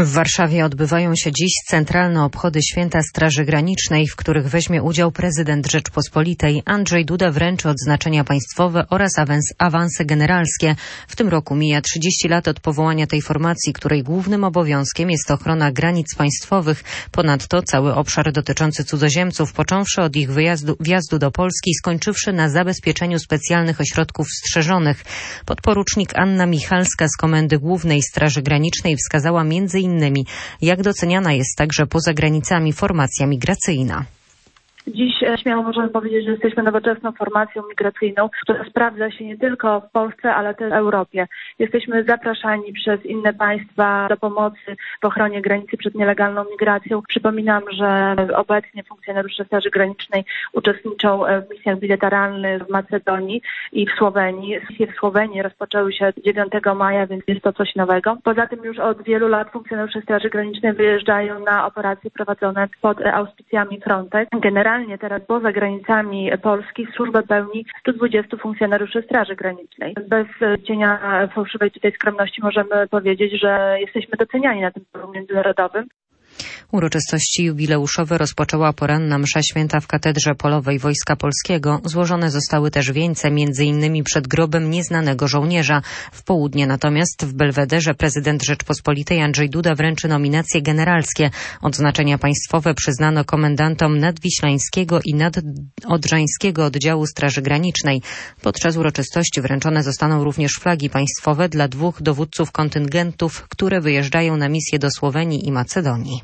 W Warszawie odbywają się dziś centralne obchody Święta Straży Granicznej, w których weźmie udział prezydent Rzeczpospolitej. Andrzej Duda wręczy odznaczenia państwowe oraz awanse generalskie. W tym roku mija 30 lat od powołania tej formacji, której głównym obowiązkiem jest ochrona granic państwowych. Ponadto cały obszar dotyczący cudzoziemców, począwszy od ich wjazdu do Polski i skończywszy na zabezpieczeniu specjalnych ośrodków strzeżonych. Podporucznik Anna Michalska z Komendy Głównej Straży Granicznej wskazała między innymi, jak doceniana jest także poza granicami formacja migracyjna. Dziś śmiało możemy powiedzieć, że jesteśmy nowoczesną formacją migracyjną, która sprawdza się nie tylko w Polsce, ale też w Europie. Jesteśmy zapraszani przez inne państwa do pomocy w ochronie granicy przed nielegalną migracją. Przypominam, że obecnie funkcjonariusze Straży Granicznej uczestniczą w misjach bilateralnych w Macedonii i w Słowenii. Misje w Słowenii rozpoczęły się 9 maja, więc jest to coś nowego. Poza tym już od wielu lat funkcjonariusze Straży Granicznej wyjeżdżają na operacje prowadzone pod auspicjami Frontex. Generalnie teraz poza granicami Polski służbę pełni 120 funkcjonariuszy Straży Granicznej. Bez cienia fałszywej tutaj skromności możemy powiedzieć, że jesteśmy doceniani na tym forum międzynarodowym. Uroczystości jubileuszowe rozpoczęła poranna msza święta w Katedrze Polowej Wojska Polskiego. Złożone zostały też wieńce, m.in. przed grobem nieznanego żołnierza. W południe natomiast w Belwederze prezydent Rzeczpospolitej Andrzej Duda wręczy nominacje generalskie. Odznaczenia państwowe przyznano komendantom nadwiślańskiego i nadodrzańskiego oddziału Straży Granicznej. Podczas uroczystości wręczone zostaną również flagi państwowe dla 2 dowódców kontyngentów, które wyjeżdżają na misję do Słowenii i Macedonii.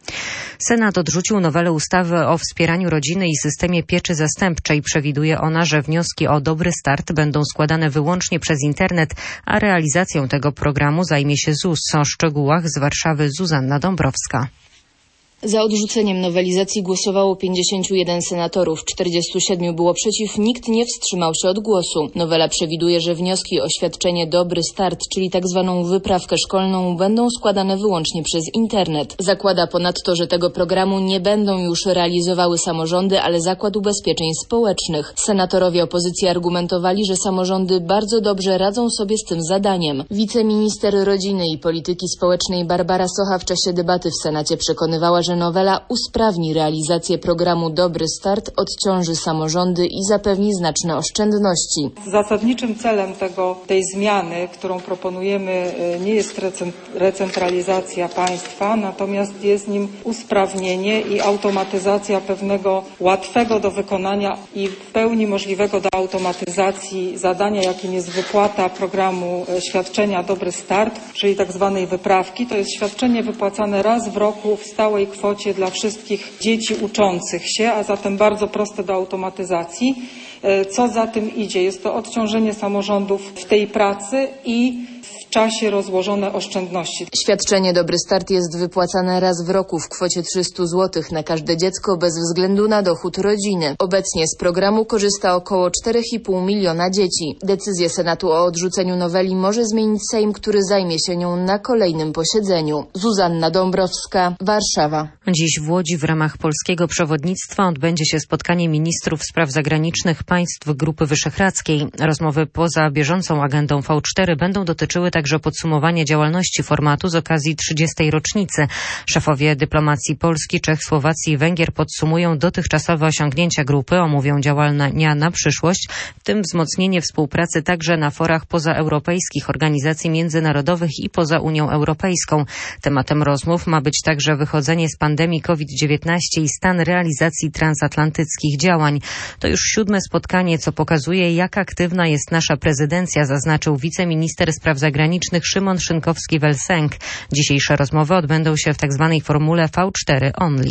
Senat odrzucił nowelę ustawy o wspieraniu rodziny i systemie pieczy zastępczej. Przewiduje ona, że wnioski o Dobry Start będą składane wyłącznie przez internet, a realizacją tego programu zajmie się ZUS. O szczegółach z Warszawy Zuzanna Dąbrowska. Za odrzuceniem nowelizacji głosowało 51 senatorów, 47 było przeciw, nikt nie wstrzymał się od głosu. Nowela przewiduje, że wnioski o świadczenie Dobry Start, czyli tzw. wyprawkę szkolną, będą składane wyłącznie przez internet. Zakłada ponadto, że tego programu nie będą już realizowały samorządy, ale Zakład Ubezpieczeń Społecznych. Senatorowie opozycji argumentowali, że samorządy bardzo dobrze radzą sobie z tym zadaniem. Wiceminister rodziny i polityki społecznej Barbara Socha w czasie debaty w Senacie przekonywała, że nowela usprawni realizację programu Dobry Start, odciąży samorządy i zapewni znaczne oszczędności. Zasadniczym celem tej zmiany, którą proponujemy, nie jest recentralizacja państwa, natomiast jest nim usprawnienie i automatyzacja pewnego łatwego do wykonania i w pełni możliwego do automatyzacji zadania, jakim jest wypłata programu świadczenia Dobry Start, czyli tak zwanej wyprawki. To jest świadczenie wypłacane raz w roku w stałej kwocie dla wszystkich dzieci uczących się, a zatem bardzo proste do automatyzacji. Co za tym idzie? Jest to odciążenie samorządów w tej pracy i w czasie rozłożone oszczędności. Świadczenie Dobry Start jest wypłacane raz w roku w kwocie 300 zł na każde dziecko bez względu na dochód rodziny. Obecnie z programu korzysta około 4,5 miliona dzieci. Decyzję Senatu o odrzuceniu noweli może zmienić Sejm, który zajmie się nią na kolejnym posiedzeniu. Zuzanna Dąbrowska, Warszawa. Dziś w Łodzi w ramach polskiego przewodnictwa odbędzie się spotkanie ministrów spraw zagranicznych państw Grupy Wyszehradzkiej. Rozmowy poza bieżącą agendą V4 będą dotyczyły także podsumowania działalności formatu z okazji 30. rocznicy. Szefowie dyplomacji Polski, Czech, Słowacji i Węgier podsumują dotychczasowe osiągnięcia grupy, omówią działania na przyszłość, w tym wzmocnienie współpracy także na forach pozaeuropejskich, organizacji międzynarodowych i poza Unią Europejską. Tematem rozmów ma być także wychodzenie z pandemii COVID-19 i stan realizacji transatlantyckich działań. To już 7. spotkanie, co pokazuje, jak aktywna jest nasza prezydencja, zaznaczył wiceminister spraw zagranicznych Szymon Szynkowski-Welsenk. Dzisiejsze rozmowy odbędą się w tzw. formule V4 Only.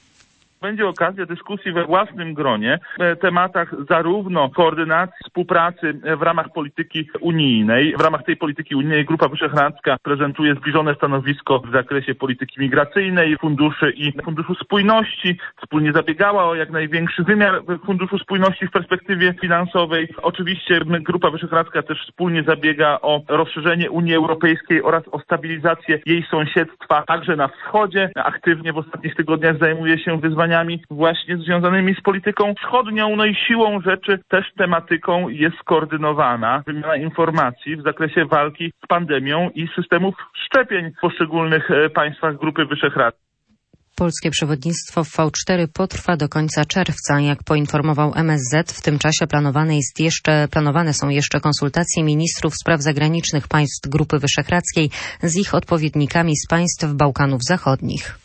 Będzie okazja dyskusji we własnym gronie w tematach zarówno koordynacji współpracy w ramach polityki unijnej. W ramach tej polityki unijnej Grupa Wyszehradzka prezentuje zbliżone stanowisko w zakresie polityki migracyjnej, funduszy i Funduszu Spójności. Wspólnie zabiegała o jak największy wymiar Funduszu Spójności w perspektywie finansowej. Oczywiście Grupa Wyszehradzka też wspólnie zabiega o rozszerzenie Unii Europejskiej oraz o stabilizację jej sąsiedztwa, także na wschodzie. Aktywnie w ostatnich tygodniach zajmuje się wyzwaniami wyzwaniami właśnie związanymi z polityką wschodnią. No i siłą rzeczy też tematyką jest skoordynowana wymiana informacji w zakresie walki z pandemią i systemów szczepień w poszczególnych państwach Grupy Wyszehradzkiej. Polskie przewodnictwo w V4 potrwa do końca czerwca. Jak poinformował MSZ, w tym czasie planowane są jeszcze konsultacje ministrów spraw zagranicznych państw Grupy Wyszehradzkiej z ich odpowiednikami z państw Bałkanów Zachodnich.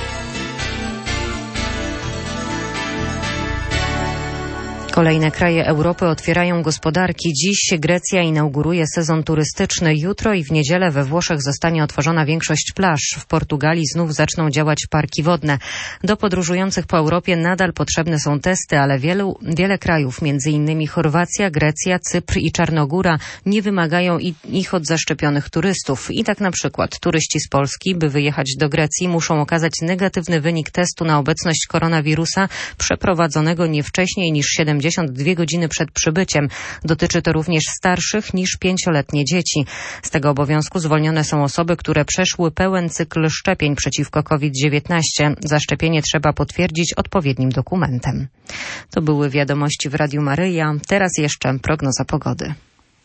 Kolejne kraje Europy otwierają gospodarki. Dziś Grecja inauguruje sezon turystyczny. Jutro i w niedzielę we Włoszech zostanie otworzona większość plaż. W Portugalii znów zaczną działać parki wodne. Do podróżujących po Europie nadal potrzebne są testy, ale wiele krajów, m.in. Chorwacja, Grecja, Cypr i Czarnogóra, nie wymagają ich od zaszczepionych turystów. I tak na przykład turyści z Polski, by wyjechać do Grecji, muszą okazać negatywny wynik testu na obecność koronawirusa przeprowadzonego nie wcześniej niż 72 godziny przed przybyciem. Dotyczy to również starszych niż 5-letnie dzieci. Z tego obowiązku zwolnione są osoby, które przeszły pełen cykl szczepień przeciwko COVID-19. Zaszczepienie trzeba potwierdzić odpowiednim dokumentem. To były wiadomości w Radiu Maryja. Teraz jeszcze prognoza pogody.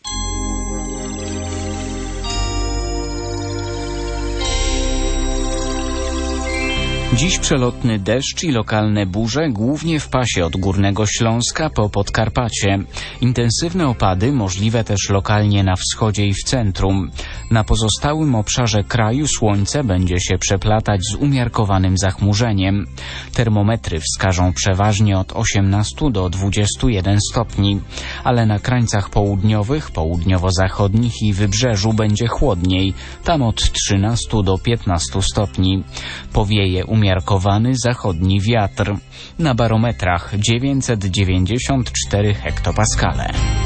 Dziś przelotny deszcz i lokalne burze, głównie w pasie od Górnego Śląska po Podkarpacie. Intensywne opady możliwe też lokalnie na wschodzie i w centrum. Na pozostałym obszarze kraju słońce będzie się przeplatać z umiarkowanym zachmurzeniem. Termometry wskażą przeważnie od 18 do 21 stopni, ale na krańcach południowych, południowo-zachodnich i wybrzeżu będzie chłodniej, tam od 13 do 15 stopni. Powieje umiarkowany zachodni wiatr. Na barometrach 994 hektopaskale.